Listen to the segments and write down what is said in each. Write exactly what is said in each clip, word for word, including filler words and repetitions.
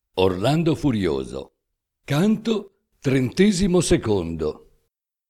Orlando Furioso. Canto trentesimo secondo.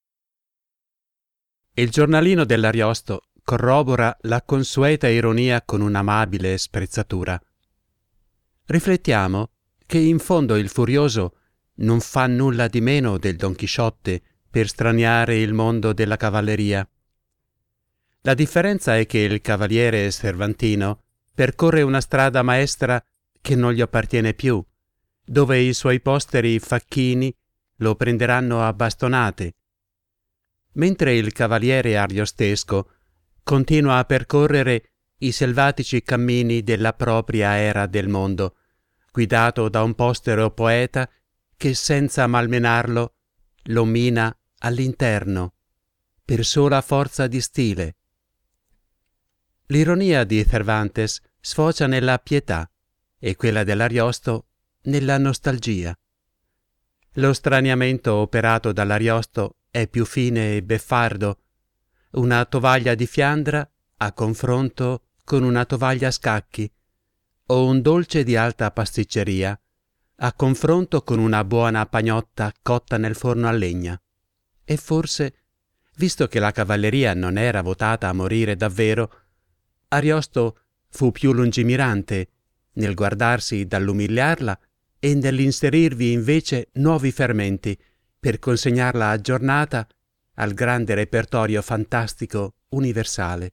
Il giornalino dell'Ariosto corrobora la consueta ironia con un'amabile sprezzatura. Riflettiamo che in fondo il Furioso non fa nulla di meno del Don Chisciotte per straniare il mondo della cavalleria. La differenza è che il cavaliere Cervantino percorre una strada maestra che non gli appartiene più, dove i suoi posteri facchini lo prenderanno a bastonate, mentre il cavaliere ariostesco continua a percorrere i selvatici cammini della propria era del mondo, guidato da un postero poeta che senza malmenarlo lo mina all'interno, per sola forza di stile. L'ironia di Cervantes sfocia nella pietà e quella dell'Ariosto nella nostalgia. Lo straniamento operato dall'Ariosto è più fine e beffardo, una tovaglia di Fiandra a confronto con una tovaglia a scacchi, o un dolce di alta pasticceria a confronto con una buona pagnotta cotta nel forno a legna. E forse, visto che la cavalleria non era votata a morire davvero, Ariosto fu più lungimirante nel guardarsi dall'umiliarla e nell'inserirvi invece nuovi fermenti per consegnarla aggiornata al grande repertorio fantastico universale.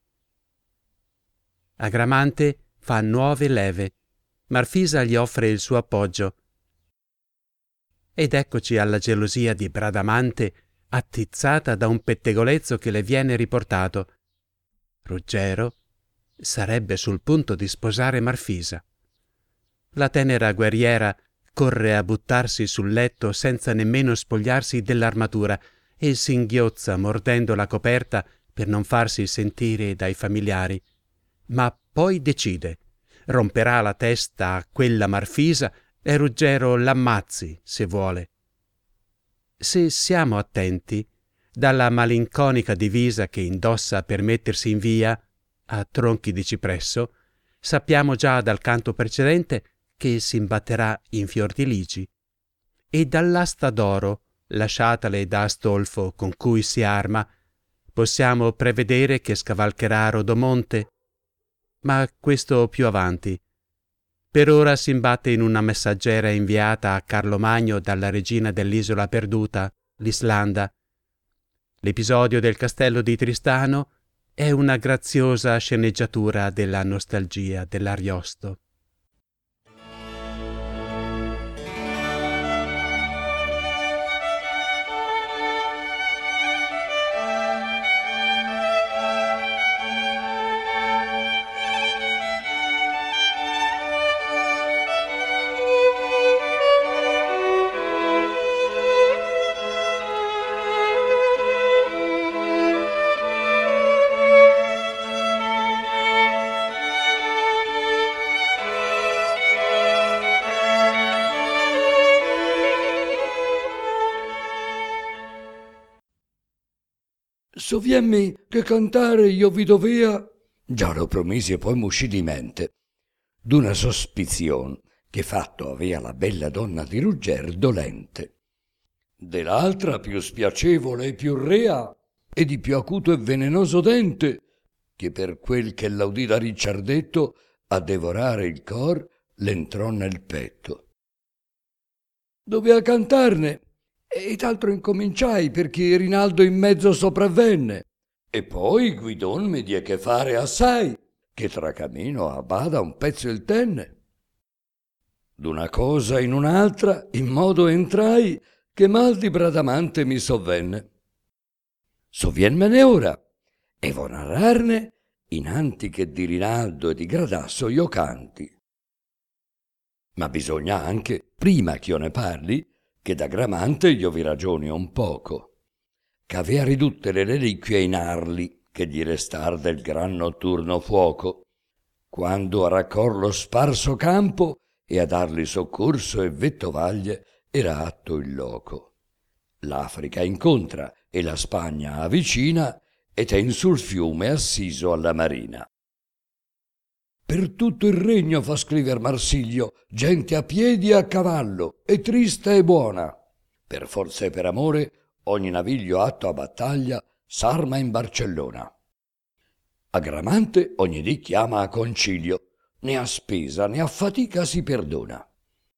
Agramante fa nuove leve, Marfisa gli offre il suo appoggio. Ed eccoci alla gelosia di Bradamante attizzata da un pettegolezzo che le viene riportato. Ruggero sarebbe sul punto di sposare Marfisa. La tenera guerriera corre a buttarsi sul letto senza nemmeno spogliarsi dell'armatura e singhiozza mordendo la coperta per non farsi sentire dai familiari. Ma poi decide, romperà la testa a quella Marfisa e Ruggero l'ammazzi, se vuole. Se siamo attenti, dalla malinconica divisa che indossa per mettersi in via, a tronchi di cipresso, sappiamo già dal canto precedente che s'imbatterà in fior di ligi, e dall'asta d'oro, lasciatale da Astolfo con cui si arma, possiamo prevedere che scavalcherà Rodomonte, ma questo più avanti. Per ora s'imbatte in una messaggera inviata a Carlo Magno dalla regina dell'isola perduta, l'Islanda. L'episodio del castello di Tristano è una graziosa sceneggiatura della nostalgia dell'Ariosto. Soviemmi che cantare io vi dovea, già lo promisi e poi m'uscì di mente, d'una sospizion che fatto avea la bella donna di Rugger dolente, de l'altra più spiacevole e più rea, e di più acuto e velenoso dente, che per quel che l'audì da Ricciardetto a devorare il cor l'entrò nel petto. Dovea cantarne, e t'altro incominciai perché Rinaldo in mezzo sopravvenne, e poi Guidon mi die che fare assai, che tra camino a bada un pezzo il tenne. D'una cosa in un'altra in modo entrai che mal di Bradamante mi sovvenne. Sovienmene ora, e vo narrarne innanti che di Rinaldo e di Gradasso io canti. Ma bisogna anche, prima ch'io ne parli, che da Gramante io vi ragioni un poco, ch'avea ridutte le reliquie in arli che gli restar del gran notturno fuoco, quando a raccor lo sparso campo e a darli soccorso e vettovaglie era atto il loco. L'Africa incontra e la Spagna avicina e ten sul fiume assiso alla marina. Per tutto il regno fa scriver Marsilio, gente a piedi e a cavallo, e triste e buona. Per forza e per amore, ogni naviglio atto a battaglia s'arma in Barcellona. A Gramante ogni dì chiama a concilio, né a spesa né a fatica si perdona.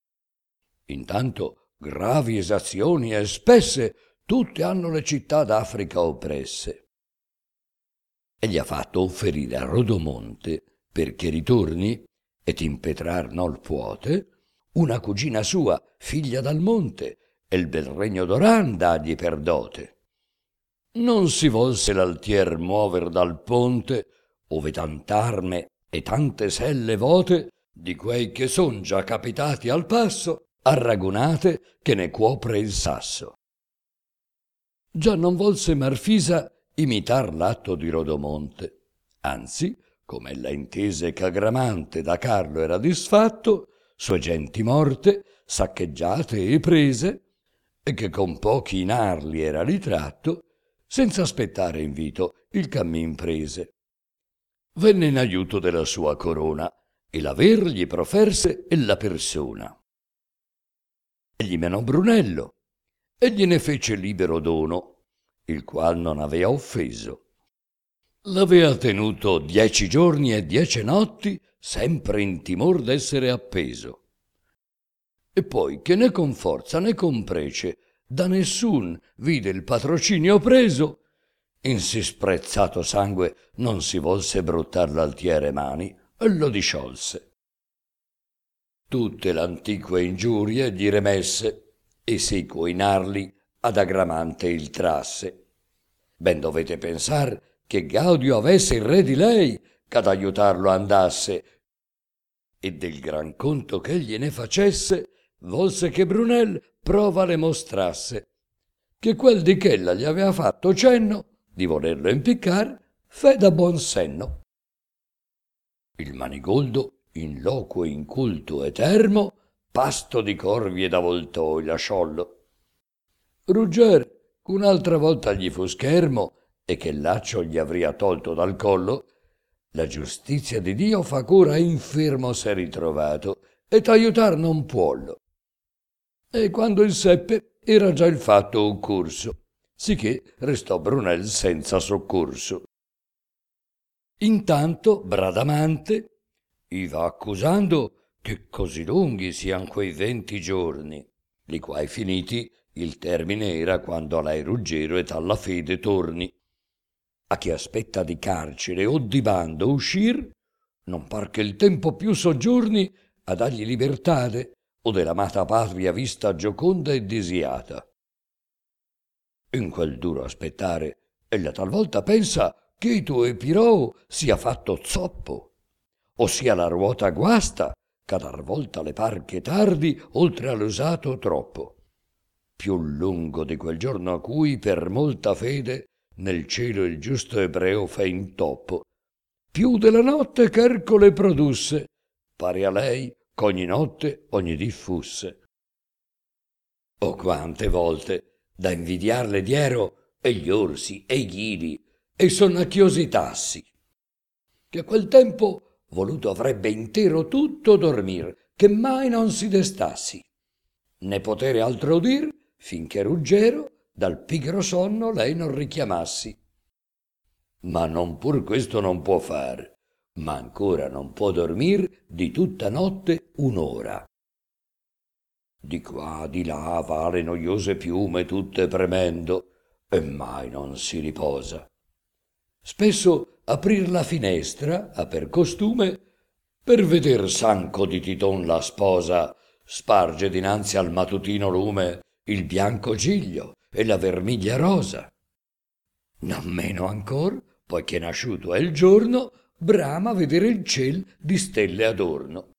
Intanto gravi esazioni e spesse tutte hanno le città d'Africa oppresse. E gli ha fatto offerire a Rodomonte, perché ritorni, et impetrar nol puote, una cugina sua, figlia dal monte, e il bel regno d'Oran dagli per dote. Non si volse l'altier muover dal ponte, ove tant'arme e tante selle vote, di quei che son già capitati al passo, arragonate che ne cuopre il sasso. Già non volse Marfisa imitar l'atto di Rodomonte, anzi, come ella intese che a Gramante da Carlo era disfatto, sue genti morte, saccheggiate e prese, e che con pochi inarli era ritratto, senza aspettare invito il cammin prese. Venne in aiuto della sua corona, e l'aver gli proferse e la persona. Egli menò Brunello, e gliene fece libero dono, il qual non avea offeso. L'avea tenuto dieci giorni e dieci notti, sempre in timor d'essere appeso. E poi che né con forza né con prece da nessun vide il patrocinio preso, in sì sprezzato sangue non si volse bruttar l'altiere mani e lo disciolse. Tutte l'antique ingiurie gli remesse, e seco in arli ad Agramante il trasse. Ben dovete pensar che Gaudio avesse il re di lei, ch'ad aiutarlo andasse, e del gran conto che egli ne facesse, volse che Brunel prova le mostrasse, che quel di ch'ella gli avea fatto cenno di volerlo impiccar, fe da buon senno. Il Manigoldo, in loquo inculto e termo, pasto di corvi ed avoltò il sciollo. Rugger, un'altra volta gli fu schermo, e che il laccio gli avria tolto dal collo, la giustizia di Dio fa cura infermo s'è ritrovato, e t'aiutar non puollo. E quando il seppe, era già il fatto occorso, sicché restò Brunel senza soccorso. Intanto Bradamante iva accusando che così lunghi sian quei venti giorni, li quai finiti il termine era quando a lei Ruggero et alla fede torni. A chi aspetta di carcere o di bando uscir, non par che il tempo più soggiorni a dargli libertade o dell'amata patria vista gioconda e desiata. In quel duro aspettare, ella talvolta pensa che i tuoi Pirò sia fatto zoppo, o sia la ruota guasta, che dar volta le par che tardi oltre all'usato troppo. Più lungo di quel giorno a cui per molta fede nel cielo il giusto ebreo fe intoppo, più della notte ch'Ercole produsse, pare a lei ch'ogni notte ogni dì fusse. Oh quante volte da invidiarle diero e gli orsi e i ghidi e i sonnacchiosi tassi, che a quel tempo voluto avrebbe intero tutto dormir, che mai non si destassi, né potere altro udir finché Ruggero dal pigro sonno lei non richiamassi. Ma non pur questo non può far, ma ancora non può dormir di tutta notte un'ora. Di qua di là va le noiose piume tutte premendo, e mai non si riposa. Spesso aprir la finestra ha per costume, per veder s'anco di Titon la sposa sparge dinanzi al mattutino lume il bianco giglio e la vermiglia rosa. Non meno ancor, poiché nasciuto è il giorno, brama vedere il ciel di stelle adorno.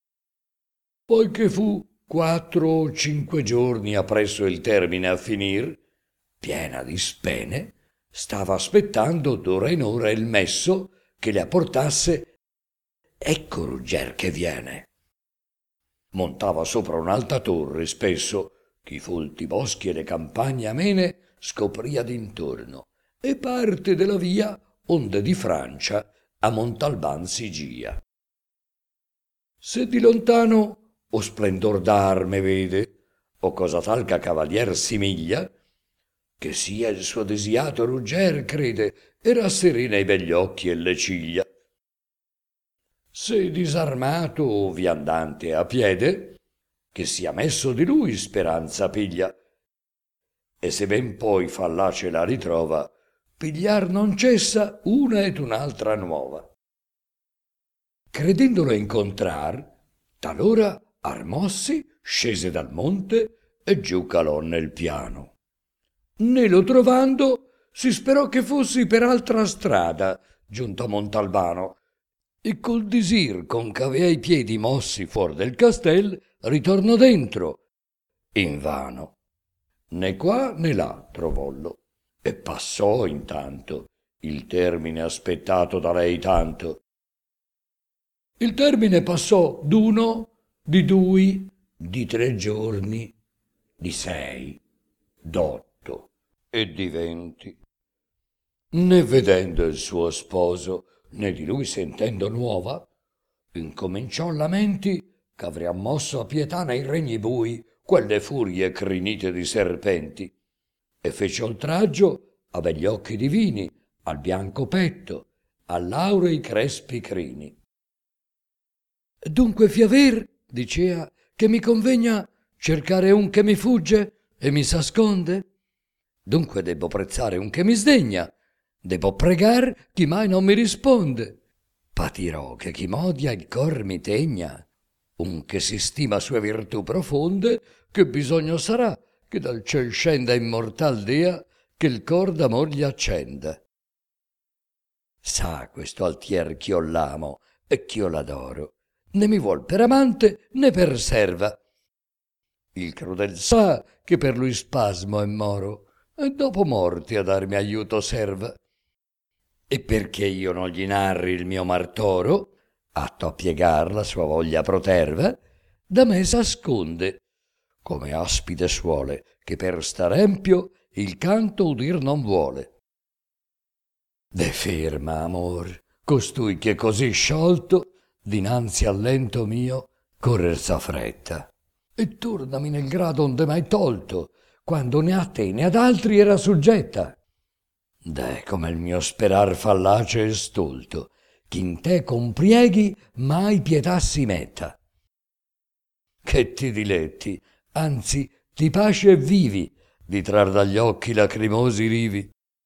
Poiché fu quattro o cinque giorni appresso il termine a finir, piena di spene, stava aspettando d'ora in ora il messo che le apportasse. Ecco Rugger che viene. Montava sopra un'alta torre spesso, ch'i folti boschi e le campagne amene scopria d'intorno, e parte della via onde di Francia a Montalban si gia. Se di lontano o splendor d'arme vede, o cosa tal che a cavalier simiglia, che sia il suo desiato rugger crede, e rasserena i begli occhi e le ciglia. Se disarmato o viandante a piede, che sia messo di lui speranza piglia, e se ben poi fallace la ritrova, pigliar non cessa una ed un'altra nuova. Credendolo incontrar, talora armossi, scese dal monte e giù calò nel piano. Né lo trovando, si sperò che fossi per altra strada giunto a Montalbano, e col disir con che i piedi mossi fuor del castel ritornò dentro, invano. Né qua né là trovollo, e passò intanto il termine aspettato da lei tanto. Il termine passò d'uno, di due, di tre giorni, di sei, d'otto e di venti. Né vedendo il suo sposo, né di lui sentendo nuova, incominciò lamenti ch'avria mosso a pietà nei regni bui quelle furie crinite di serpenti, e fece oltraggio a begli occhi divini, al bianco petto, all'aurei crespi crini. Dunque fiaver, dicea, che mi convegna cercare un che mi fugge e mi s'asconde? Dunque debbo prezzare un che mi sdegna, debbo pregar chi mai non mi risponde. Patirò che chi m'odia il cor mi tegna, un che si stima sue virtù profonde, che bisogno sarà che dal ciel scenda immortal dea, che il cor d'amor gli accenda. Sa questo altier ch'io l'amo e ch'io l'adoro, né mi vuol per amante né per serva. Il crudel sa che per lui spasmo e moro, e dopo morti a darmi aiuto serva. E perché io non gli narri il mio martoro, atto a piegar la sua voglia proterva, da me s'asconde, come aspide suole, che per star empio il canto udir non vuole. De ferma, amor, costui che così sciolto, dinanzi al lento mio, correr sa fretta, e tornami nel grado onde m'hai tolto, quando né a te né ad altri era suggetta. Deh, come il mio sperar fallace e stolto, ch'in te comprieghi mai pietà si metta. Che ti diletti, anzi ti pasce e vivi, di trar dagli occhi lacrimosi rivi.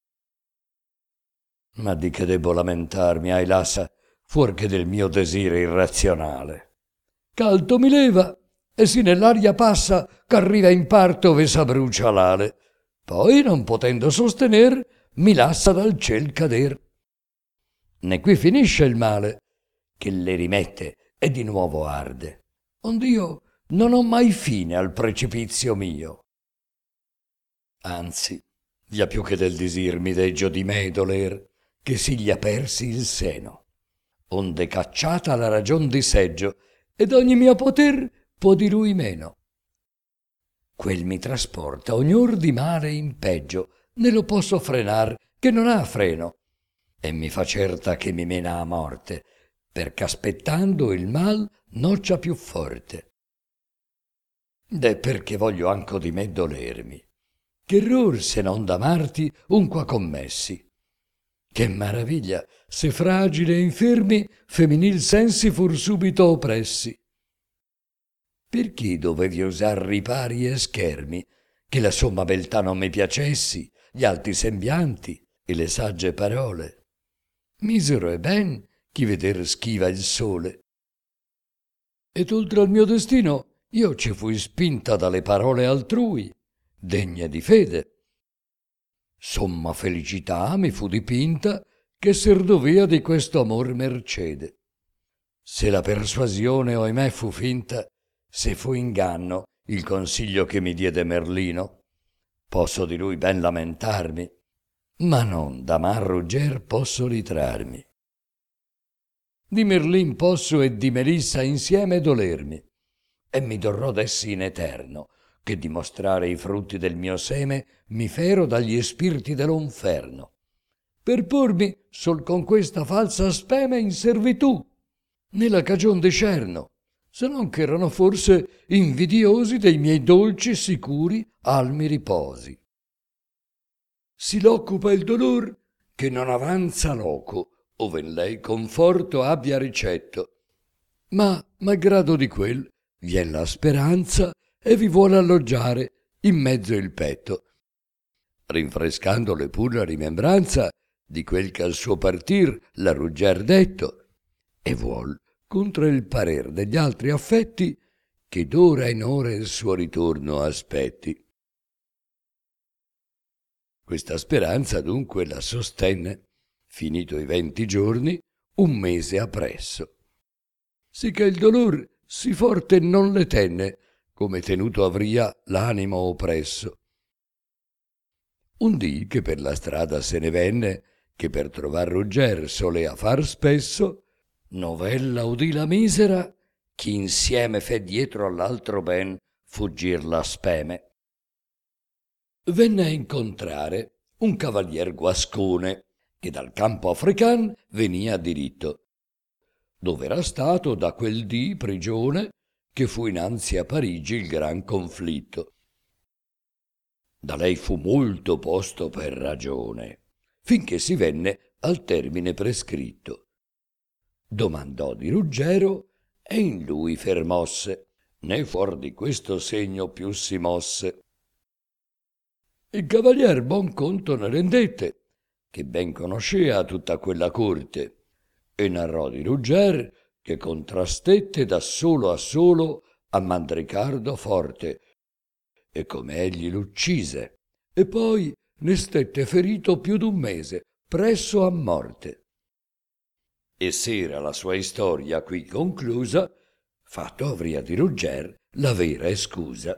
Ma di che debbo lamentarmi, ai lassa, fuor che del mio desire irrazionale. Caldo mi leva, e si nell'aria passa, ch'arriva in parto ove s'abbrucia l'ale. Poi, non potendo sostener, mi lassa dal ciel cader. Né qui finisce il male, che le rimette e di nuovo arde, ond'io non ho mai fine al precipizio mio. Anzi, via più che del disir mi deggio di me doler, che si gli apersi il seno, onde cacciata la ragion di seggio, ed ogni mio poter può di lui meno. Quel mi trasporta ognor di male in peggio, né lo posso frenar, che non ha freno, e mi fa certa che mi mena a morte, perché aspettando il mal noccia più forte. Deh perché voglio anco di me dolermi, che error se non d'amarti unqua commessi. Che maraviglia se fragili e infermi femminil sensi fur subito oppressi. Perché dovevi usar ripari e schermi, che la somma beltà non mi piacessi, gli alti sembianti e le sagge parole? Misero è ben chi veder schiva il sole. Ed oltre al mio destino io ci fui spinta dalle parole altrui, degne di fede. Somma felicità mi fu dipinta, che ser dovea di questo amor mercede. Se la persuasione oimè fu finta, se fu inganno il consiglio che mi diede Merlino, posso di lui ben lamentarmi, ma non d'amar rugger posso ritrarmi. Di Merlin posso e di Melissa insieme dolermi, e mi dorrò d'essi in eterno, che dimostrare i frutti del mio seme mi fero dagli spiriti dell'onferno, per pormi sol con questa falsa speme in servitù, nella cagion di scerno, se non che erano forse invidiosi dei miei dolci e sicuri almi riposi. Si l'occupa il dolor che non avanza loco, ove in lei conforto abbia ricetto. Ma, malgrado di quel, vien la speranza e vi vuole alloggiare in mezzo il petto, rinfrescandole pur la rimembranza di quel che al suo partir la rugger detto, e vuol, contra il parer degli altri affetti, che d'ora in ora il suo ritorno aspetti. Questa speranza dunque la sostenne, finito i venti giorni, un mese appresso, sì che il dolor sì forte non le tenne, come tenuto avria l'animo oppresso. Un dì che per la strada se ne venne, che per trovar Rugger solea far spesso, novella udì la misera, chi insieme fe dietro all'altro ben fuggir la speme. Venne a incontrare un cavalier guascone, che dal campo african venia diritto, dove era stato da quel dì prigione, che fu innanzi a Parigi il gran conflitto. Da lei fu molto posto per ragione, finché si venne al termine prescritto. Domandò di Ruggero e in lui fermosse, né fuor di questo segno più si mosse. Il cavalier buon conto ne rendette, che ben conoscea tutta quella corte, e narrò di Rugger che contrastette da solo a solo a Mandricardo forte, e come egli l'uccise, e poi ne stette ferito più d'un mese, presso a morte. E s'era la sua istoria qui conclusa, fatto avria di Rugger la vera escusa.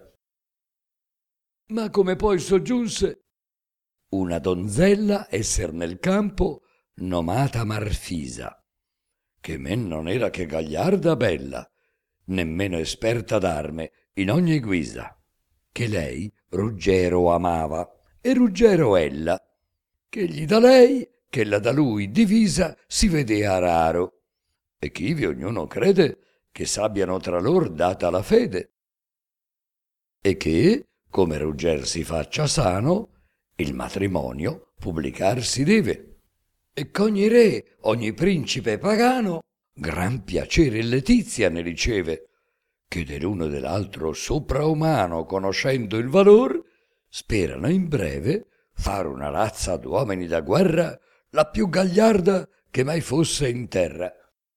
Ma come poi soggiunse, una donzella esser nel campo nomata Marfisa, che men non era che gagliarda bella, nemmeno esperta d'arme in ogni guisa, che lei Ruggero amava, e Ruggero ella, che gli da lei, che la da lui divisa si vedea raro, e ch'ivi ognuno crede che s'abbiano tra lor data la fede, e che, come Rugger si faccia sano, il matrimonio pubblicar si deve, e ch'ogni re, ogni principe pagano, gran piacere e letizia ne riceve, che dell'uno e dell'altro sopraumano conoscendo il valor, sperano in breve fare una razza d'uomini da guerra la più gagliarda che mai fosse in terra.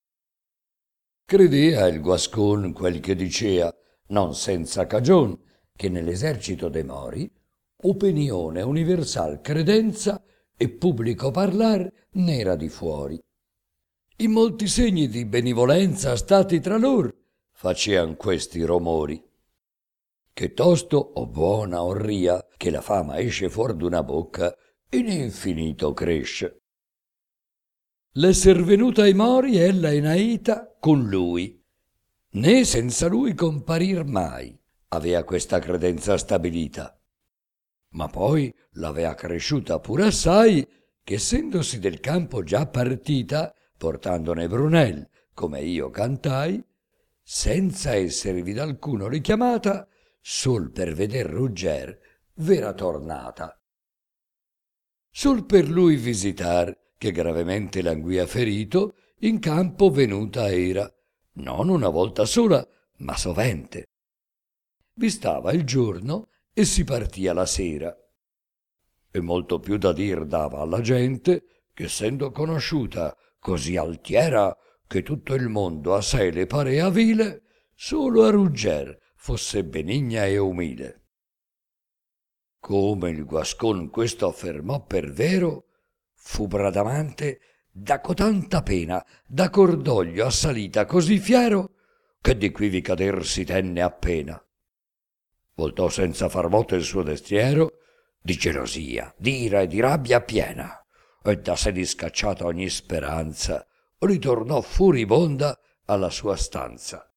Credea il guascon quel che dicea, non senza cagion, che nell'esercito de Mori opinione universal credenza e pubblico parlar n'era di fuori. In molti segni di benevolenza stati tra lor facean questi romori, che tosto o buona o ria che la fama esce fuor d'una bocca in infinito cresce. L'esser venuta ai Mori ella in Aita con lui, né senza lui comparir mai avea questa credenza stabilita, ma poi l'avea cresciuta pur assai, che essendosi del campo già partita, portandone Brunel, come io cantai, senza esservi d'alcuno richiamata, sol per veder Rugger v'era tornata. Sol per lui visitar, che gravemente languia ferito, in campo venuta era, non una volta sola, ma sovente. Vi stava il giorno e si partia la sera. E molto più da dir dava alla gente, che essendo conosciuta così altiera, che tutto il mondo a sé le parea vile, solo a Rugger fosse benigna e umile. Come il guascon questo affermò per vero, fu Bradamante da cotanta pena, da cordoglio assalita così fiero, che di quivi cader si tenne appena. Voltò senza far moto il suo destriero, di gelosia, d'ira e di rabbia piena, e da sé discacciata ogni speranza, ritornò furibonda alla sua stanza.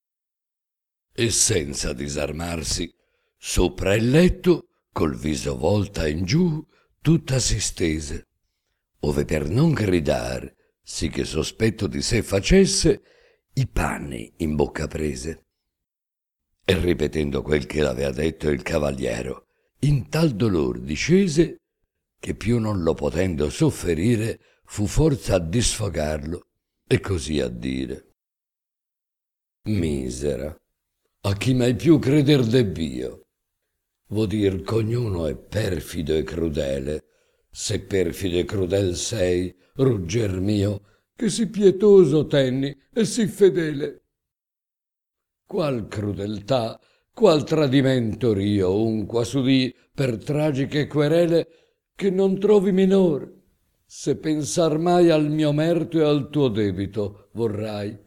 E senza disarmarsi, sopra il letto, col viso volta in giù, tutta si stese, ove per non gridar, sì che sospetto di sé facesse, i panni in bocca prese. E ripetendo quel che l'avea detto il cavaliero, in tal dolor discese che più non lo potendo sofferire fu forza a disfogarlo e così a dire: misera, a chi mai più creder debb'io? Vo dir ch'ognuno è perfido e crudele. Se perfido e crudel sei, rugger mio, che sì pietoso tenni e sì fedele. Qual crudeltà, qual tradimento rio unqua s'udì per tragiche querele, che non trovi minor, se pensar mai al mio merto e al tuo debito vorrai.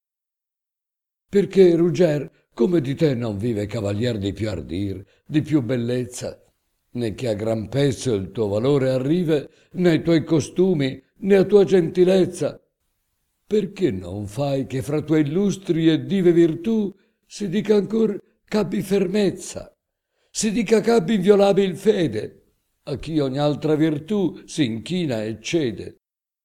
Perché, Rugger, come di te non vive cavalier di più ardir, di più bellezza, né che a gran pezzo il tuo valore arrive, né ai tuoi costumi, né a tua gentilezza. Perché non fai che fra tuoi illustri e dive virtù si dica ancor c'abbi fermezza, si dica c'abbi inviolabil fede, a chi ogni altra virtù si inchina e cede?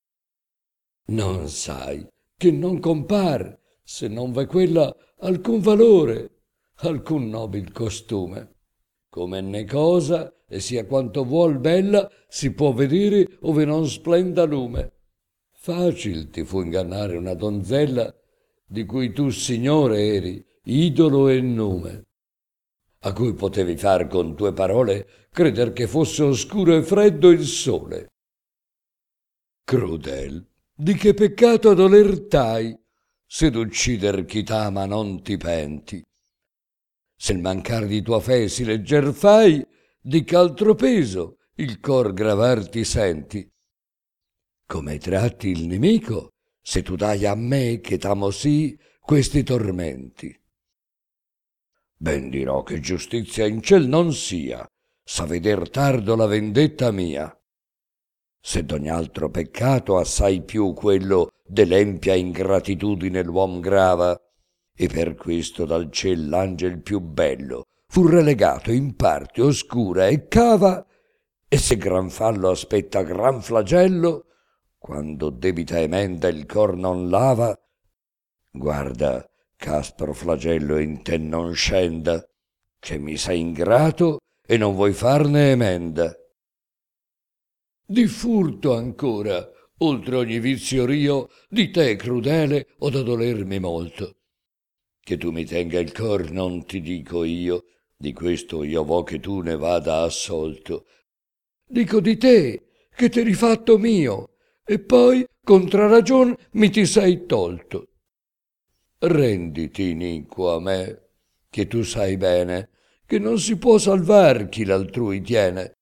Non sai che non compar, se non v'è quella, alcun valore, alcun nobil costume. Come né cosa, e sia quanto vuol bella, si può vedere ove non splenda lume. Facil ti fu ingannare una donzella di cui tu signore eri, idolo e nume, a cui potevi far con tue parole creder che fosse oscuro e freddo il sole. Crudel, di che peccato doler t'hai, se d'uccider chi t'ama non ti penti? Se il mancar di tua fe si legger fai, di ch'altro peso il cor gravar ti senti? Come tratti il nemico, se tu dai a me che t'amo sì questi tormenti? Ben dirò che giustizia in ciel non sia, sa veder tardo la vendetta mia. Se d'ogni altro peccato assai più quello dell'empia ingratitudine l'uom grava, e per questo dal ciel l'angel più bello fu relegato in parte oscura e cava, e se gran fallo aspetta gran flagello, quando debita emenda il cor non lava, guarda ch'aspro flagello in te non scenda, che mi sei ingrato e non vuoi farne emenda. Di furto ancora, oltre ogni vizio rio, di te crudele ho da dolermi molto. Che tu mi tenga il cor non ti dico io, di questo io vo che tu ne vada assolto. Dico di te, che t'è rifatto mio, e poi, contra ragion, mi ti sei tolto. Renditi iniquo a me, che tu sai bene, che non si può salvar chi l'altrui tiene.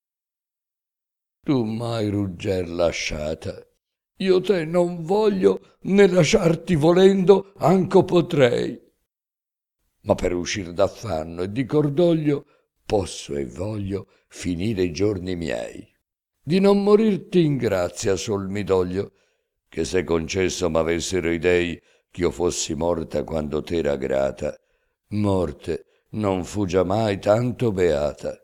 Tu m'hai rugger lasciata, io te non voglio, né lasciarti volendo anco potrei. Ma per uscir d'affanno e di cordoglio posso e voglio finire i giorni miei. Di non morirti in grazia sol mi doglio, che se concesso m'avessero i dei ch'io fossi morta quando t'era grata, morte non fu giamai tanto beata.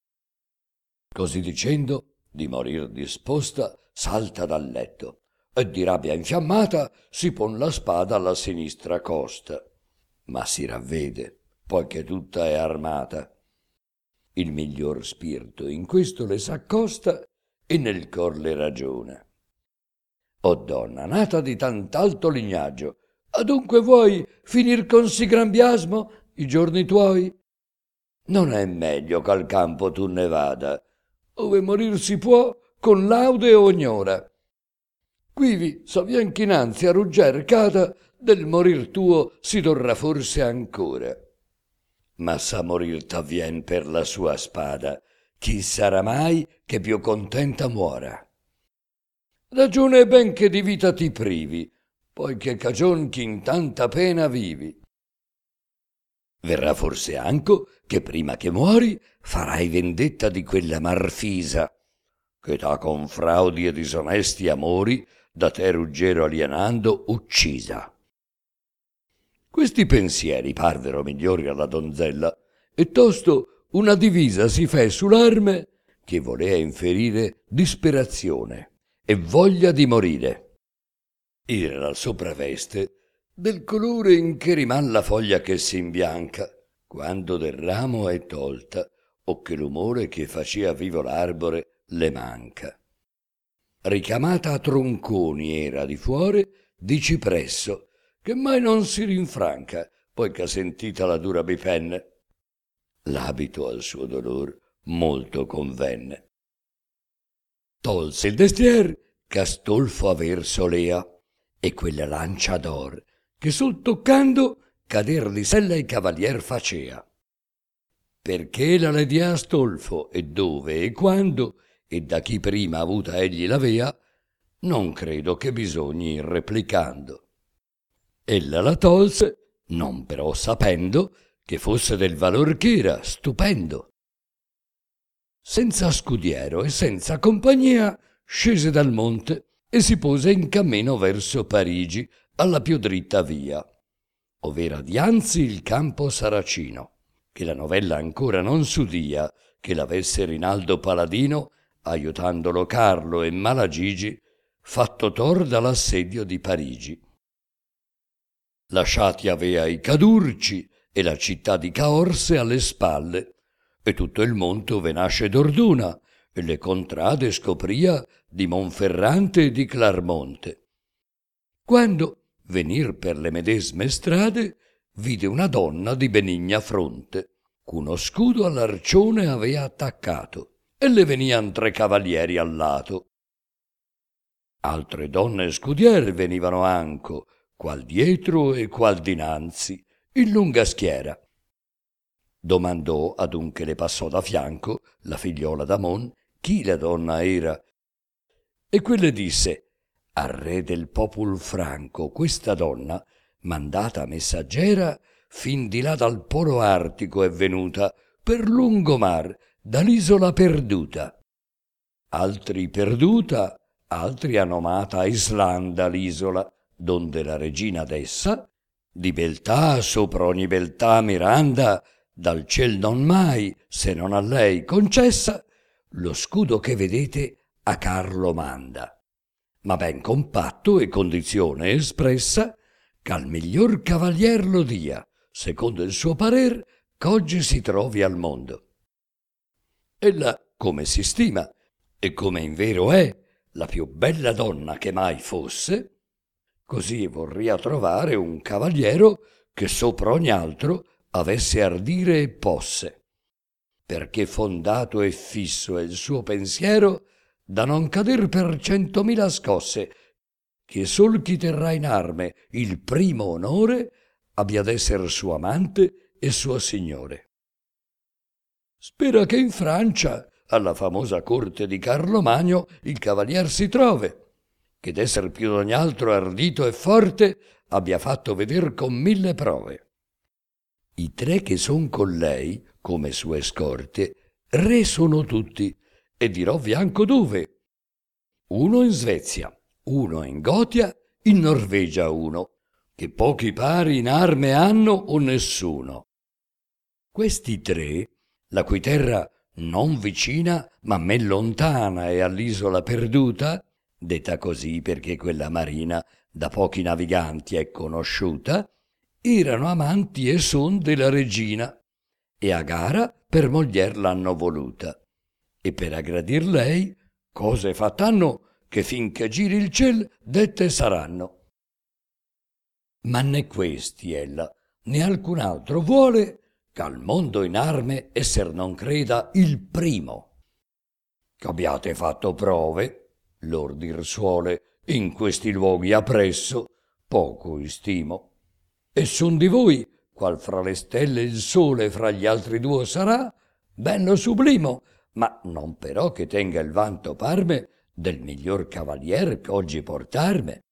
Così dicendo, di morir disposta, salta dal letto e di rabbia infiammata si pon la spada alla sinistra costa, ma si ravvede, poiché tutta è armata. Il miglior spirito in questo le s'accosta e nel cor le ragiona. O donna nata di tant'alto lignaggio, adunque vuoi finir con sì gran biasmo i giorni tuoi? Non è meglio ch'al campo tu ne vada, ove morir si può con laude e ognora. Quivi sovien chinanzi a rugger cada, del morir tuo si dorrà forse ancora. Ma sa morir t'avvien per la sua spada, chi sarà mai che più contenta muora? Ragione è ben che di vita ti privi, poiché cagion chi in tanta pena vivi. Verrà forse anco che prima che muori farai vendetta di quella Marfisa, che t'ha con fraudi e disonesti amori da te ruggero alienando uccisa. Questi pensieri parvero migliori alla donzella, e tosto una divisa si fe sull'arme che volea inferire disperazione e voglia di morire. Era la sopraveste del colore in che riman la foglia che si imbianca, quando del ramo è tolta, o che l'umore che facea vivo l'arbore le manca. Ricamata a tronconi era di fuore di cipresso, che mai non si rinfranca, poi che sentita la dura bipenne. L'abito al suo dolor molto convenne. Tolse il destier ch'Astolfo aver solea, e quella lancia d'or che sol toccando cader di sella il cavalier facea. Perché la le dia Astolfo, e dove e quando, e da chi prima avuta egli l'avea, non credo che bisogni replicando. Ella la tolse, non però sapendo che fosse del valor ch'era stupendo. Senza scudiero e senza compagnia scese dal monte e si pose in cammino verso Parigi, alla più dritta via, ov'era dianzi il campo saracino, che la novella ancora non s'udia, che l'avesse Rinaldo Paladino, aiutandolo Carlo e Malagigi, fatto tor dall'assedio di Parigi. Lasciati avea i Cadurci e la città di Caorse alle spalle, e tutto il monte ove nasce Dorduna, e le contrade scopria di Monferrante e di Clarmonte. Quando venir per le medesme strade vide una donna di benigna fronte, c'uno scudo all'arcione avea attaccato, e le venian tre cavalieri al lato. Altre donne scudiere venivano anco, qual dietro e qual dinanzi, in lunga schiera. Domandò adunque le passò da fianco la figliola d'Amon chi la donna era, e quelle disse: al re del popol franco questa donna, mandata messaggera, fin di là dal polo artico è venuta, per lungomar, dall'isola perduta. Altri perduta, altri hanno amata Islanda l'isola, donde la regina d'essa, di beltà sopra ogni beltà Miranda, dal ciel non mai, se non a lei concessa, lo scudo che vedete a Carlo manda, ma ben con patto e condizione espressa, ch'al miglior cavalier lo dia, secondo il suo parer, ch'oggi si trovi al mondo. Ella, come si stima, e come in vero è, la più bella donna che mai fosse, così vorria trovare un cavaliero che sopra ogni altro avesse ardire e posse, perché fondato e fisso è il suo pensiero da non cader per centomila scosse, che sol chi terrà in arme il primo onore abbia d'esser suo amante e suo signore. Spera che in Francia, alla famosa corte di Carlo Magno, il cavalier si trove, che d'esser più d'ogni altro ardito e forte abbia fatto veder con mille prove. I tre che son con lei, come sue scorte, re sono tutti, e dirovvi anco dove. Uno in Svezia, uno in Gotia, in Norvegia uno, che pochi pari in arme hanno o nessuno. Questi tre, la cui terra non vicina, ma men lontana è all'isola perduta, detta così perché quella marina da pochi naviganti è conosciuta, erano amanti e son della regina, e a gara per moglier l'hanno voluta, e per aggradir lei cose fatt'hanno che finché giri il ciel dette saranno. Ma né questi ella né alcun altro vuole ch'al mondo in arme esser non creda il primo. Ch'abbiate fatto prove, lor dir suole, in questi luoghi appresso, poco istimo. E son di voi, qual fra le stelle il sole fra gli altri duo sarà, ben lo sublimo, ma non però che tenga il vanto parme del miglior cavalier ch'oggi portarme.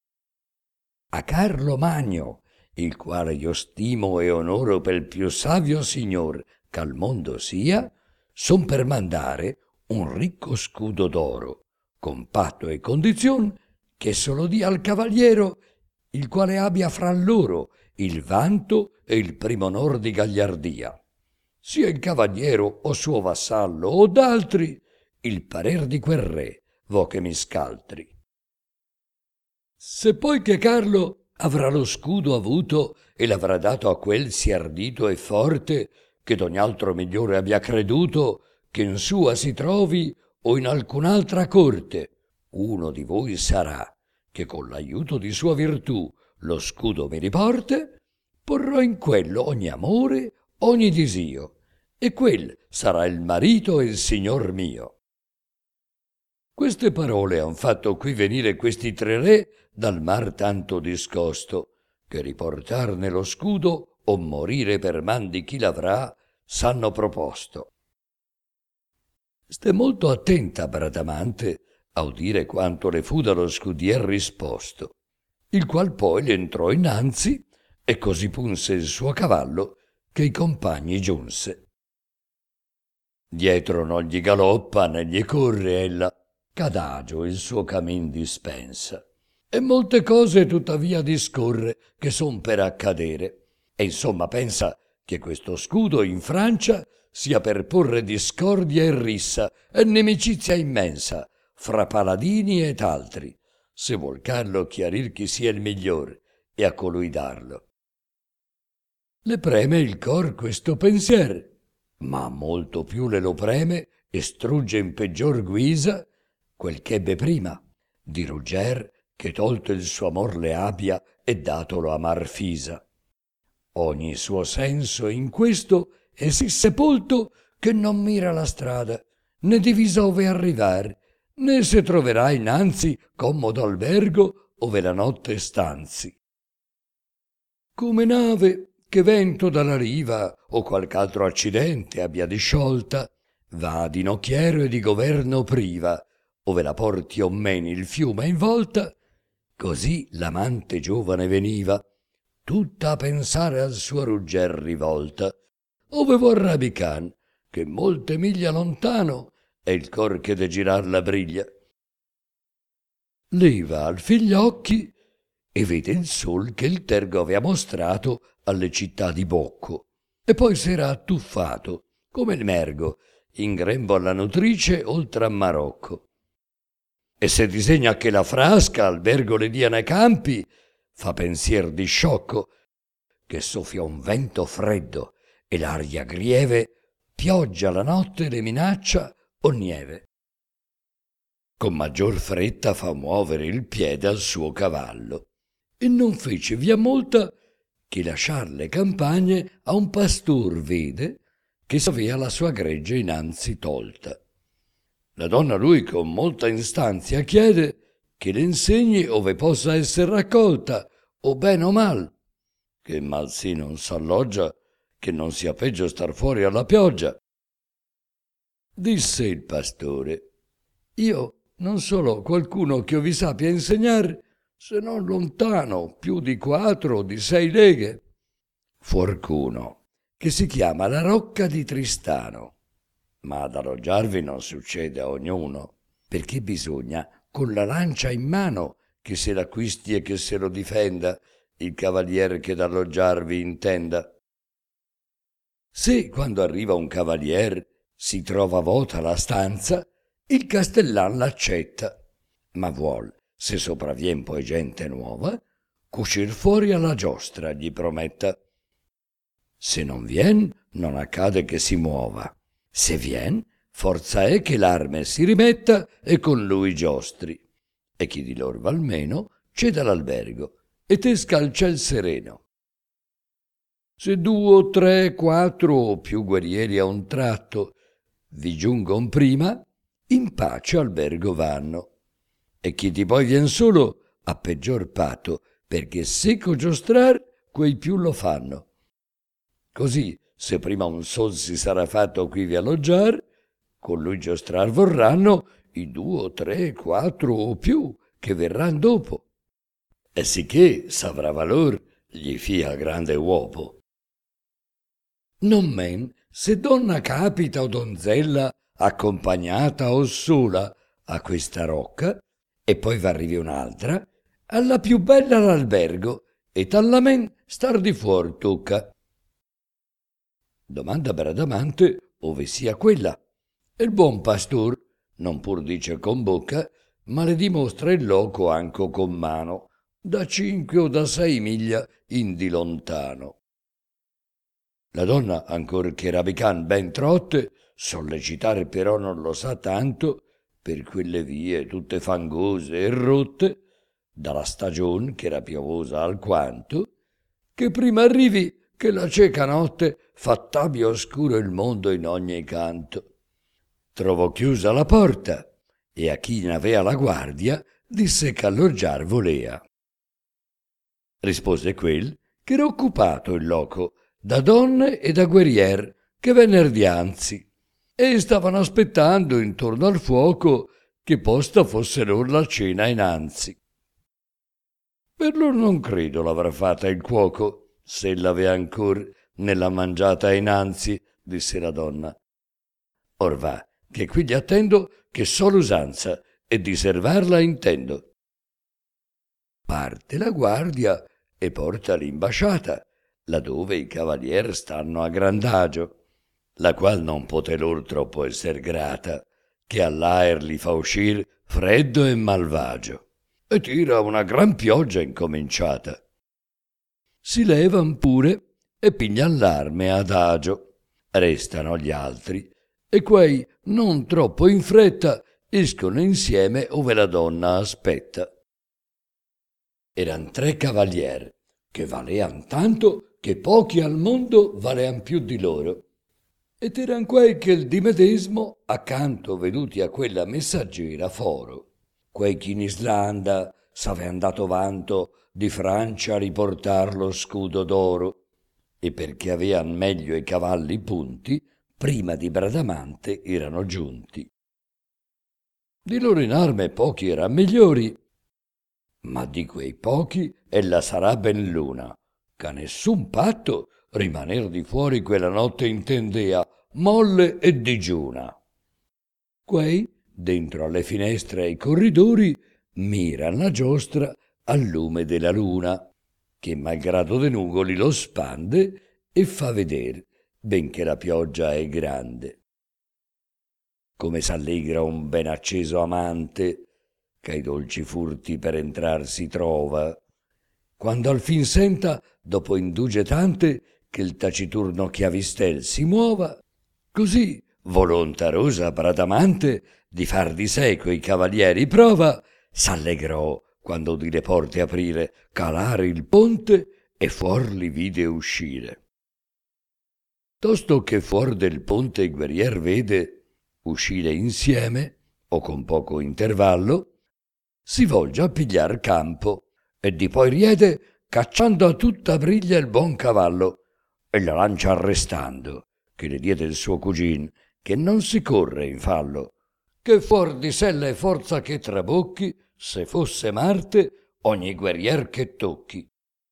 A Carlo Magno, il quale io stimo e onoro pel più savio signor ch'al mondo sia, son per mandare un ricco scudo d'oro, con patto e condizion che solo dia al cavaliero, il quale abbia fra loro il vanto e il primo onor di gagliardia. Sia il cavaliero o suo vassallo o d'altri, il parer di quel re vo che mi scaltri. Se poi che Carlo avrà lo scudo avuto e l'avrà dato a quel sì ardito e forte, che d'ogni altro migliore abbia creduto, che in sua si trovi o in alcun'altra corte. Uno di voi sarà, che con l'aiuto di sua virtù lo scudo mi riporte, porrò in quello ogni amore, ogni disio, e quel sarà il marito e il signor mio. Queste parole han fatto qui venire questi tre re dal mar tanto discosto, che riportarne lo scudo o morire per man di chi l'avrà s'hanno proposto. Ste molto attenta Bradamante a udire quanto le fu dallo scudier risposto, il qual poi le entrò innanzi e così punse il suo cavallo che i compagni giunse. Dietro non gli galoppa né gli corre ella, c'adagio il suo camin dispensa, e molte cose tuttavia discorre che son per accadere, e insomma pensa che questo scudo in Francia sia per porre discordia e rissa e nemicizia immensa fra paladini ed altri, se vuol Carlo chiarir chi sia il miglior e a colui darlo. Le preme il cor questo pensier, ma molto più le lo preme e strugge in peggior guisa quel ch'ebbe prima, di Rugger che tolto il suo amor le abbia e datolo a Marfisa. Ogni suo senso in questo è sì sepolto che non mira la strada, né divisa ove arrivar, né se troverà innanzi commodo albergo ove la notte stanzi. Come nave che vento dalla riva o qualch'altro accidente abbia disciolta, va di nocchiero e di governo priva, ove la porti o meni il fiume in volta, così l'amante giovane veniva, tutta a pensare al suo Rugger rivolta, ove vorrà Bican, che molte miglia lontano è il cor che de girar la briglia. Leva al figli occhi e vede il sol che il tergo avea mostrato alle città di Bocco, e poi s'era attuffato, come il mergo, in grembo alla nutrice oltre a Marocco. E se disegna che la frasca albergo le dia nei campi, fa pensier di sciocco, che soffia un vento freddo e l'aria grieve, pioggia la notte le minaccia o nieve. Con maggior fretta fa muovere il piede al suo cavallo, e non fece via molta che lasciar le campagne a un pastor vede che s'avea la sua gregge innanzi tolta. La donna lui con molta instanzia chiede che le insegni ove possa esser raccolta, o ben o mal, che mal sì non s'alloggia, che non sia peggio star fuori alla pioggia. Disse il pastore: io non solo qualcuno che io vi sappia insegnar, se non lontano più di quattro o di sei leghe. Fuorcuno, che si chiama la Rocca di Tristano, ma ad alloggiarvi non succede a ognuno, perché bisogna con la lancia in mano che se l'acquisti e che se lo difenda il cavalier che d'alloggiarvi intenda. Se quando arriva un cavalier si trova vota la stanza, il castellan l'accetta, ma vuol, se sopravvien poi gente nuova, cuscir fuori alla giostra gli prometta. Se non vien, non accade che si muova. Se vien, forza è che l'arme si rimetta e con lui giostri. E chi di lor val meno ceda l'albergo e te scalcia il sereno. Se due, tre, quattro o più guerrieri a un tratto vi giungon prima, in pace albergo vanno. E chi di poi vien solo a peggior patto, perché seco giostrar quei più lo fanno. Così, se prima un sol si sarà fatto quivi alloggiar, con lui giostrar vorranno i due, tre, quattro o più che verran dopo. E sicché s'avrà valor gli fia grande uopo. Non men se donna capita o donzella accompagnata o sola a questa rocca, e poi v'arrivi un'altra, alla più bella l'albergo, e tallamen star di fuor tocca. Domanda Bradamante ove sia quella, e il buon pastor non pur dice con bocca, ma le dimostra il loco anco con mano, da cinque o da sei miglia in di lontano. La donna, ancor che rabican ben trotte, sollecitare però non lo sa tanto, per quelle vie tutte fangose e rotte, dalla stagion che era piovosa alquanto, che prima arrivi che la cieca notte fa tabbio oscuro il mondo in ogni canto. Trovò chiusa la porta e a chi n'avea la guardia disse ch'alloggiar volea. Rispose quel che era occupato il loco da donne e da guerrier che venner dianzi e stavano aspettando intorno al fuoco che posta fosse lor la cena innanzi. Per lor non credo l'avrà fatta il cuoco, se l'avea ancor nella mangiata innanzi, disse la donna. Or va, che qui gli attendo che so l'usanza e di servarla intendo. Parte la guardia e porta l'imbasciata, laddove i cavalier stanno a grandagio, la qual non poté lor troppo esser grata, che all'aer li fa uscir freddo e malvagio, e tira una gran pioggia incominciata. Si levan pure e piglian l'arme adagio, restano gli altri, e quei non troppo in fretta escono insieme ove la donna aspetta. Eran tre cavalier, che valean tanto che pochi al mondo valean più di loro, ed eran quei che il di medesmo accanto venuti a quella messaggera foro, quei che in Islanda s'avean dato vanto di Francia riportar lo scudo d'oro, e perché avean meglio i cavalli punti, prima di Bradamante erano giunti. Di loro in arme pochi eran migliori, ma di quei pochi ella sarà ben l'una, che a nessun patto rimaner di fuori quella notte intendea, molle e digiuna. Quei, dentro alle finestre e ai corridori, miran la giostra al lume della luna, che malgrado de nugoli lo spande e fa veder, benché la pioggia è grande. Come s'allegra un ben acceso amante, che ai dolci furti per entrar si trova, quando al fin senta, dopo indugie tante, che il taciturno chiavistel si muova, così volontarosa Bradamante di far di sé coi cavalieri prova, s'allegrò quando udì le porte aprire, calare il ponte e fuor li vide uscire. Tosto che fuor del ponte il guerrier vede uscire insieme o con poco intervallo, si volge a pigliar campo e di poi riede cacciando a tutta briglia il buon cavallo e la lancia arrestando, che le diede il suo cugin, che non si corre in fallo, che fuor di sé l'è forza che trabocchi, se fosse Marte ogni guerrier che tocchi.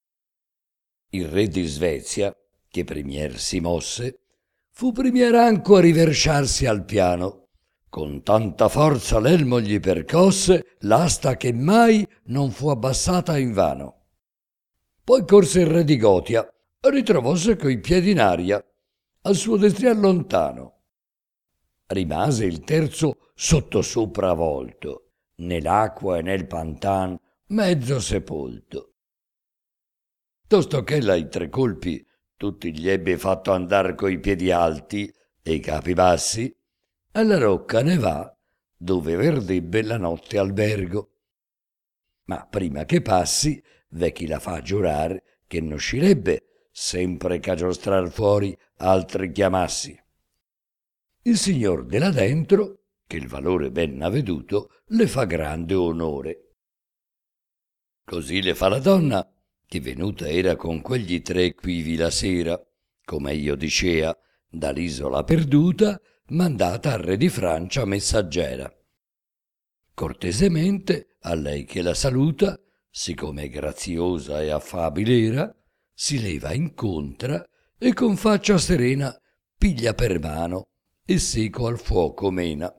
Il re di Svezia, che primier si mosse, fu primier anco a riversciarsi al piano. Con tanta forza l'elmo gli percosse l'asta che mai non fu abbassata invano. Poi corse il re di Gotia e ritrovòse coi piedi in aria, al suo destrier lontano. Rimase il terzo sottosopra volto, né l'acqua e nel pantan mezzo sepolto. Tosto ch'ella i tre colpi tutti gli ebbe fatto andar coi piedi alti e i capi bassi, alla rocca ne va, dove verdebbe la notte albergo. Ma prima che passi, v'è chi la fa giurar che non uscirebbe, sempre che a giostrar fuori altri chiamassi. Il signor de là dentro, che il valore ben ha veduto, le fa grande onore. Così le fa la donna, che venuta era con quegli tre quivi la sera, come io dicea, dall'isola perduta, mandata al re di Francia messaggera. Cortesemente a lei che la saluta, siccome graziosa e affabile era, si leva incontra e con faccia serena piglia per mano e seco al fuoco mena.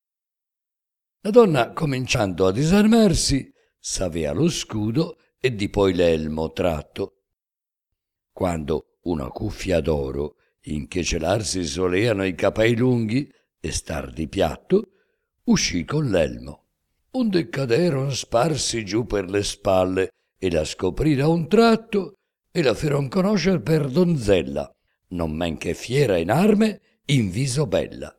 La donna, cominciando a disarmarsi, s'avea lo scudo e di poi l'elmo tratto, quando una cuffia d'oro in che celarsi soleano i capei lunghi e star di piatto, uscì con l'elmo, onde caderon sparsi giù per le spalle e la scoprì da un tratto e la feron conoscer per donzella, non men che fiera in arme, in viso bella.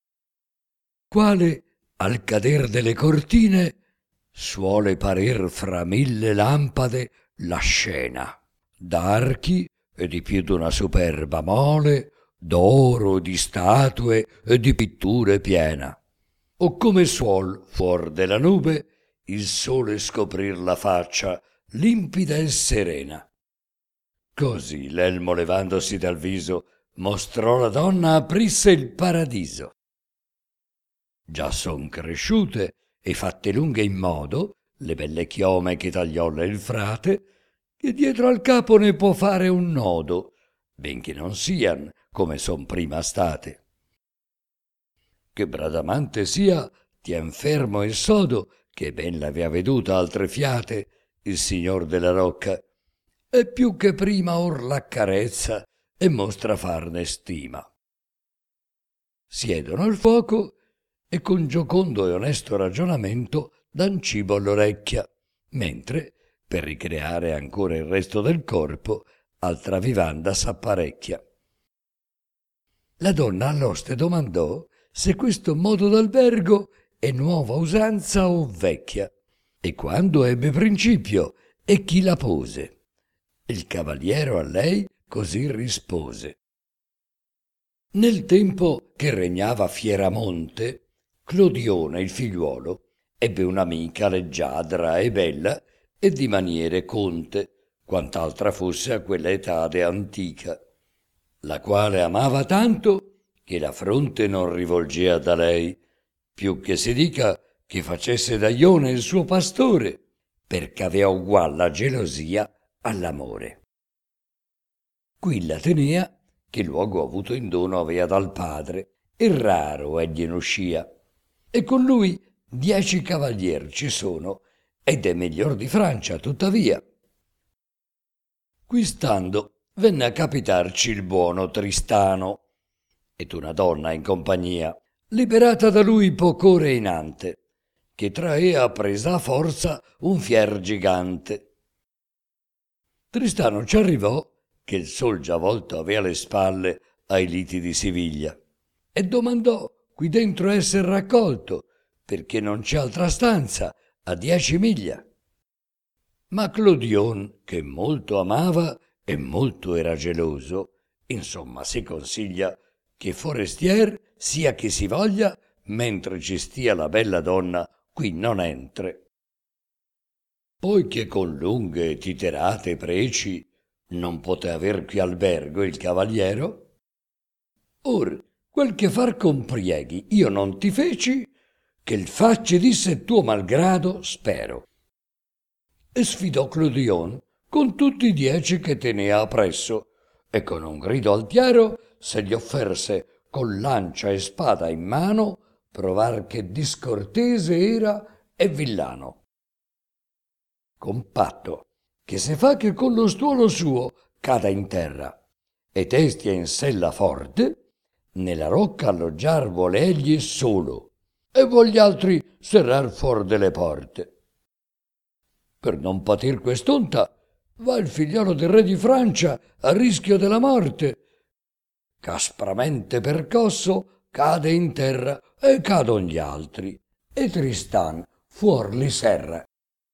Quale al cader delle cortine suole parer fra mille lampade la scena, d'archi e di più d'una superba mole, d'oro, di statue e di pitture piena, o come suol fuor della nube il sole scoprir la faccia limpida e serena. Così l'elmo levandosi dal viso mostrò la donna aprisse il paradiso. Già son cresciute e fatte lunghe in modo le belle chiome che tagliolle il frate, che dietro al capo ne può fare un nodo, benché non sian come son prima state. Che Bradamante sia, tien fermo e sodo, che ben l'avea veduta altre fiate il signor della Rocca, e più che prima or l'accarezza e mostra farne stima. Siedono al fuoco e con giocondo e onesto ragionamento dan cibo all'orecchia, mentre, per ricreare ancora il resto del corpo, altra vivanda s'apparecchia. La donna all'oste domandò se questo modo d'albergo è nuova usanza o vecchia, e quando ebbe principio e chi la pose. Il cavaliero a lei così rispose. Nel tempo che regnava Fieramonte, Clodione, il figliuolo, ebbe un'amica leggiadra e bella e di maniere conte, quant'altra fosse a quella etade antica, la quale amava tanto che la fronte non rivolgea da lei, più che si dica che facesse da Ione il suo pastore, perché avea ugual la gelosia all'amore. Quilla tenea che luogo avuto in dono avea dal padre, e raro egli ne uscia, e con lui dieci cavalier ci sono, ed è miglior di Francia tuttavia. Qui stando venne a capitarci il buono Tristano, ed una donna in compagnia, liberata da lui pocore inante, che traea presa a forza un fier gigante. Tristano ci arrivò, che il sol già volto avea le spalle ai liti di Siviglia, e domandò qui dentro esser raccolto, perché non c'è altra stanza a dieci miglia. Ma Clodion, che molto amava e molto era geloso, insomma si consiglia che forestier sia che si voglia, mentre ci stia la bella donna, qui non entre. Poiché con lunghe titerate preci non poté aver qui albergo il cavaliero, or quel che far comprieghi io non ti feci, che il facci disse tuo malgrado spero. E sfidò Clodion con tutti i dieci che tenea appresso, e con un grido altiero se gli offerse con lancia e spada in mano provar che discortese era e villano. Con patto che se fa che con lo stuolo suo cada in terra e te stia in sella forte, nella rocca alloggiar vuole egli solo e vogli altri serrar fuor delle porte. Per non patir quest'onta va il figliolo del re di Francia a rischio della morte, ch'aspramente percosso cade in terra e cadon gli altri, e Tristan fuor li serra.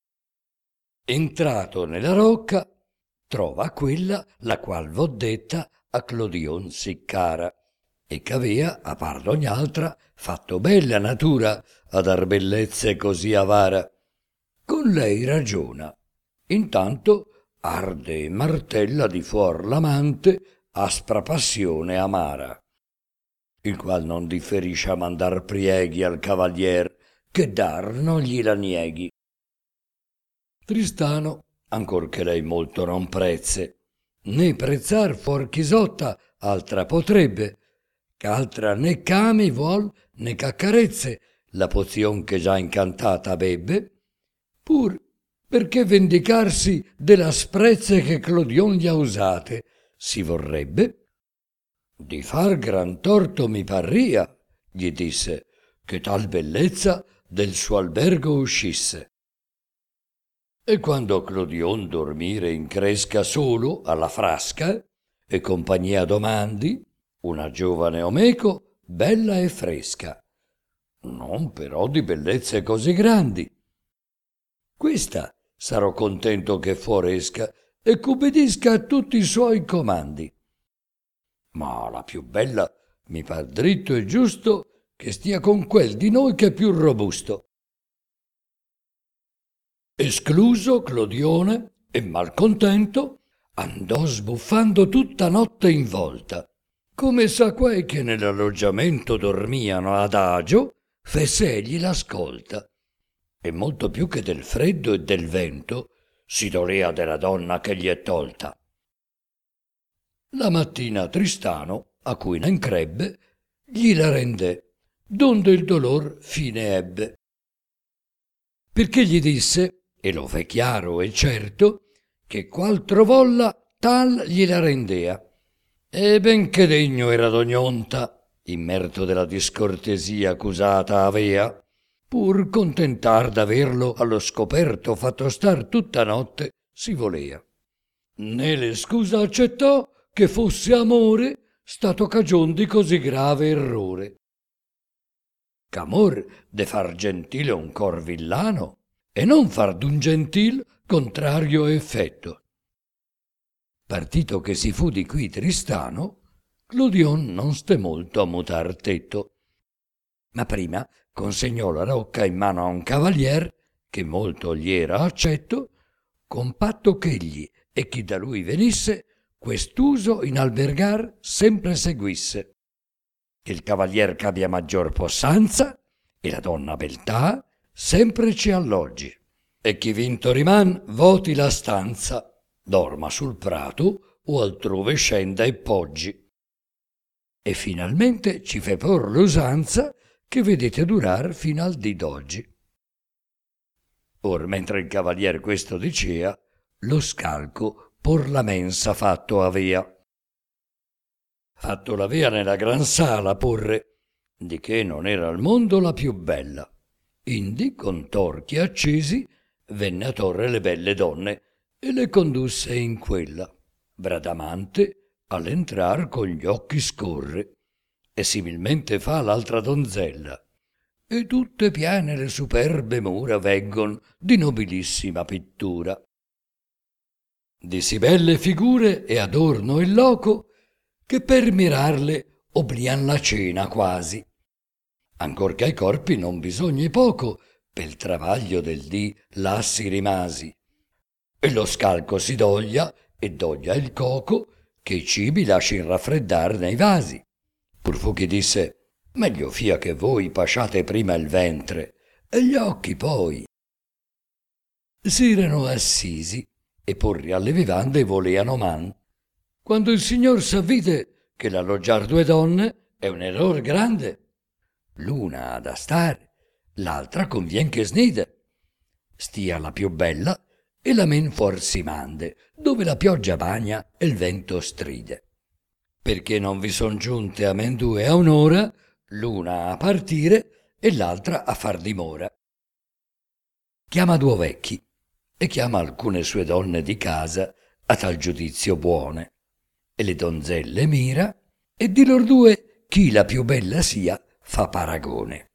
Entrato nella rocca, trova quella la qual v'ho detta a Clodion sì cara, e ch'avea, a par d'ogni altra, fatto bella natura a dar bellezze così avara. Con lei ragiona, intanto arde e martella di fuor l'amante aspra passione amara, il qual non differisce a mandar prieghi al cavalier, che dar non gli la nieghi. Tristano, ancor che lei molto non prezze, né prezzar fuor ch'isotta altra potrebbe, ch'altra né cami vuol né c'accarezze la pozion che già incantata bebbe, pur perché vendicarsi della sprezze che Clodion gli ha usate si vorrebbe. Di far gran torto mi parria, gli disse, che tal bellezza del suo albergo uscisse. E quando Clodion dormire incresca solo alla frasca, e compagnia domandi, una giovane o meco, bella e fresca, non però di bellezze così grandi. Questa sarò contento che fuoresca e cubbidisca a tutti i suoi comandi. Ma la più bella mi par dritto e giusto che stia con quel di noi che è più robusto. Escluso Clodione e malcontento andò sbuffando tutta notte in volta. Come sa quei che nell'alloggiamento dormiano adagio, fesse egli l'ascolta. E molto più che del freddo e del vento si dolea della donna che gli è tolta. La mattina Tristano, a cui ne crebbe, gli la rendè, donde il dolor fine ebbe. Perché gli disse, e lo fe chiaro e certo, che qual trovolla tal gliela rendea. E benché degno era d'ognonta, in merito della discortesia accusata avea, pur contentar d'averlo allo scoperto fatto star tutta notte si volea. Né le scusa accettò che fosse amore stato cagion di così grave errore. Ch'amor de far gentile un cor villano e non far d'un gentil contrario effetto. Partito che si fu di qui Tristano, Clodion non ste molto a mutar tetto, ma prima consegnò la rocca in mano a un cavalier che molto gli era accetto, con patto ch'egli e chi da lui venisse quest'uso in albergar sempre seguisse, che il cavalier c'abbia maggior possanza e la donna beltà sempre ci alloggi, e chi vinto riman voti la stanza, dorma sul prato o altrove scenda e poggi. E finalmente ci fe por l'usanza che vedete durar fino al dì d'oggi. Or mentre il cavalier questo dicea, lo scalco por la mensa fatto avea. Fatto l'avea nella gran sala porre, di che non era al mondo la più bella. Indi con torchi accesi venne a torre le belle donne e le condusse in quella. Bradamante all'entrar con gli occhi scorre, e similmente fa l'altra donzella, e tutte piene le superbe mura veggon di nobilissima pittura. Di sì belle figure e adorno e loco, che per mirarle oblian la cena quasi, ancor che ai corpi non bisogni poco pel travaglio del dì là si rimasi, e lo scalco si doglia e doglia il coco che i cibi lascin raffreddar nei vasi. Pur fu chi disse, meglio fia che voi pasciate prima il ventre e gli occhi poi. S'erano assisi e porri alle vivande voleano man, quando il signor s'avvide che l'alloggiar due donne è un error grande. L'una ha da stare, l'altra convien che snide. Stia la più bella e la men fuor si mande, dove la pioggia bagna e il vento stride. Perché non vi son giunte a men due a un'ora, l'una a partire e l'altra a far dimora. Chiama due vecchi e chiama alcune sue donne di casa a tal giudizio buone, e le donzelle mira e di lor due chi la più bella sia fa paragone.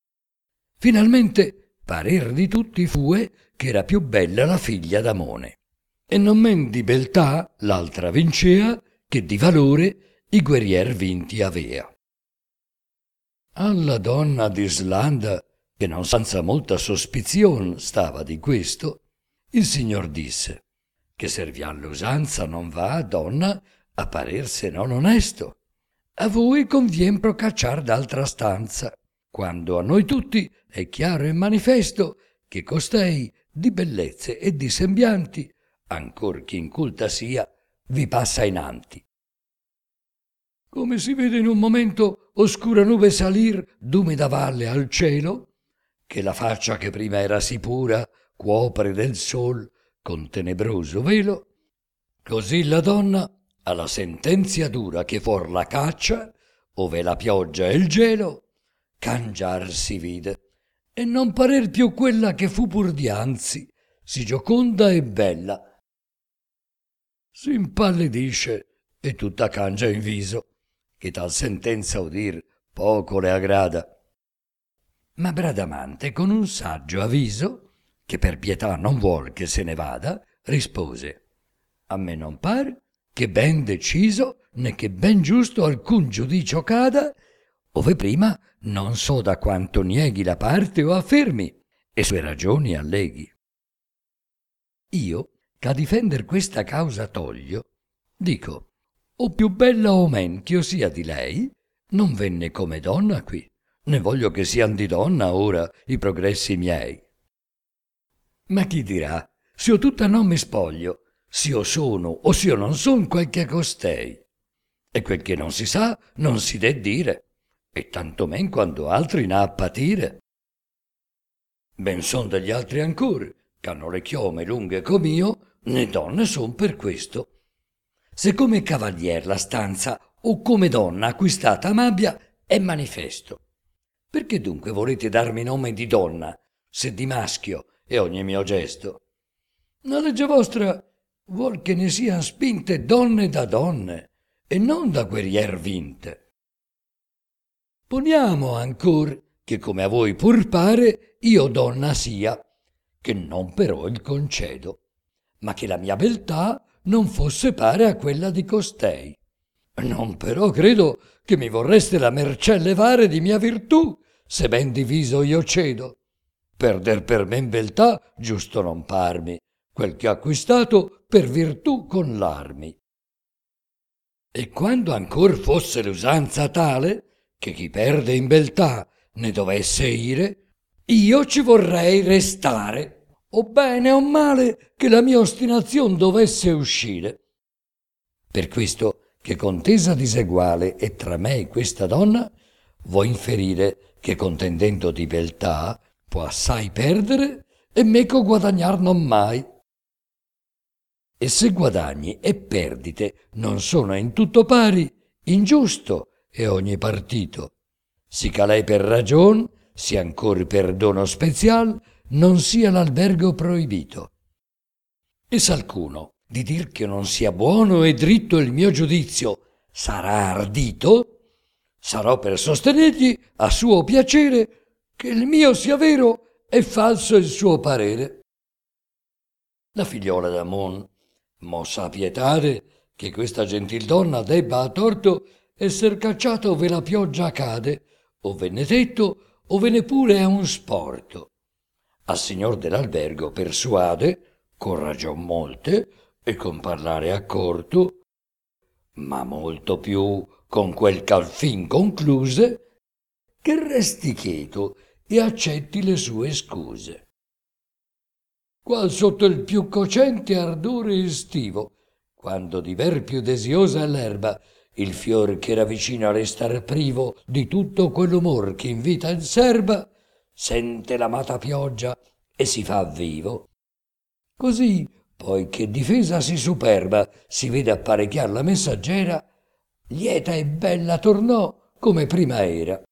Finalmente parer di tutti fue che era più bella la figlia d'Amone, e non men di beltà l'altra vincea che di valore i guerrier vinti avea. Alla donna d'Islanda, che non senza molta sospizion stava di questo, il signor disse che servian l'usanza non va, donna, a parerse non onesto. A voi convien procacciar d'altra stanza, quando a noi tutti è chiaro e manifesto che costei di bellezze e di sembianti, ancor chi inculta sia, vi passa inanti. Come si vede in un momento oscura nube salir d'umida valle al cielo, che la faccia che prima era sì pura cuopre del sol con tenebroso velo, così la donna alla sentenzia dura che fuor la caccia, ove la pioggia e il gelo, cangiar si vide, e non parer più quella che fu pur dianzi, si gioconda e bella. Si impallidisce e tutta cangia in viso, che tal sentenza udir poco le aggrada. Ma Bradamante, con un saggio avviso, che per pietà non vuol che se ne vada, rispose: a me non par che ben deciso né che ben giusto alcun giudicio cada, ove prima non so da quanto nieghi la parte o affermi e sue ragioni alleghi. Io, ch'a difender questa causa toglio, dico, o più bella o men ch'io sia di lei, non venne come donna qui, né voglio che sian di donna ora i progressi miei. Ma chi dirà, s'io tutta non mi spoglio, s'io sono o s'io non son quel che costei? E quel che non si sa non si de dire, e tanto men quando altri n'ha a patire. Ben son degli altri ancor, ch'hanno le chiome lunghe com'io, né donne son per questo. Se come cavalier la stanza o come donna acquistata m'abbia, è manifesto. Perché dunque volete darmi nome di donna, se di maschio è ogni mio gesto? La legge vostra vuol che ne sian spinte donne da donne, e non da guerrier vinte. Poniamo ancor che come a voi pur pare io donna sia, che non però il concedo, ma che la mia beltà non fosse pare a quella di costei. Non però credo che mi vorreste la mercè levare di mia virtù, se ben diviso io cedo. Perder per men beltà giusto non parmi, quel che ho acquistato per virtù con l'armi. E quando ancor fosse l'usanza tale, che chi perde in beltà ne dovesse ire, io ci vorrei restare, o bene o male che la mia ostinazion dovesse uscire. Per questo che contesa diseguale è tra me e questa donna, vuoi inferire che contendendo di beltà può assai perdere e meco guadagnar non mai. E se guadagni e perdite non sono in tutto pari, ingiusto è ogni partito. Si ca lei per ragion, si ancor per dono spezial, non sia l'albergo proibito. E s'alcuno di dir che non sia buono e dritto il mio giudizio sarà ardito, sarò per sostenergli a suo piacere che il mio sia vero e falso il suo parere. La figliola d'Amon, mossa a pietade che questa gentil donna debba a torto esser cacciata ove la pioggia cade, o venne tetto, o venne pure a un sporto. Al signor dell'albergo persuade, con ragion molte, e con parlare accorto, ma molto più con quel ch'al fin concluse, che resti cheto e accetti le sue scuse. Qual sotto il più cocente ardore estivo, quando di ver più desiosa è l'erba, il fior che era vicino a restar privo di tutto quell'umor che in vita inserba, sente l'amata pioggia e si fa vivo. Così, poi che difesa si superba si vede apparecchiar la messaggera, lieta e bella tornò come prima era.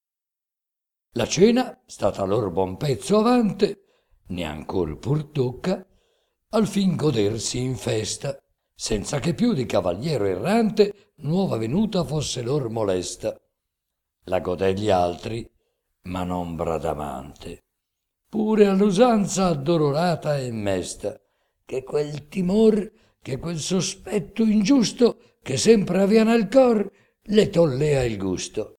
La cena, stata lor buon pezzo avante, neancor pur tocca, al fin godersi in festa, senza che più di cavaliero errante nuova venuta fosse lor molesta. La godè gli altri, ma non Bradamante, pure all'usanza addolorata e mesta, che quel timor, che quel sospetto ingiusto che sempre avea nel cor, le tollea il gusto.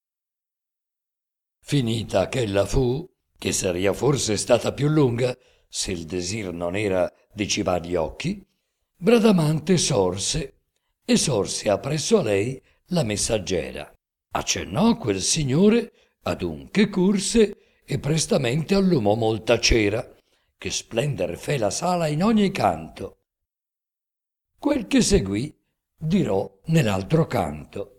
Finita ch'ella fu, che saria forse stata più lunga, se il desir non era di cibar gli occhi, Bradamante sorse, e sorse appresso a lei la messaggera. Accennò quel signore adunche curse e prestamente allumò molta cera, che splender fe la sala in ogni canto. Quel che seguì dirò nell'altro canto.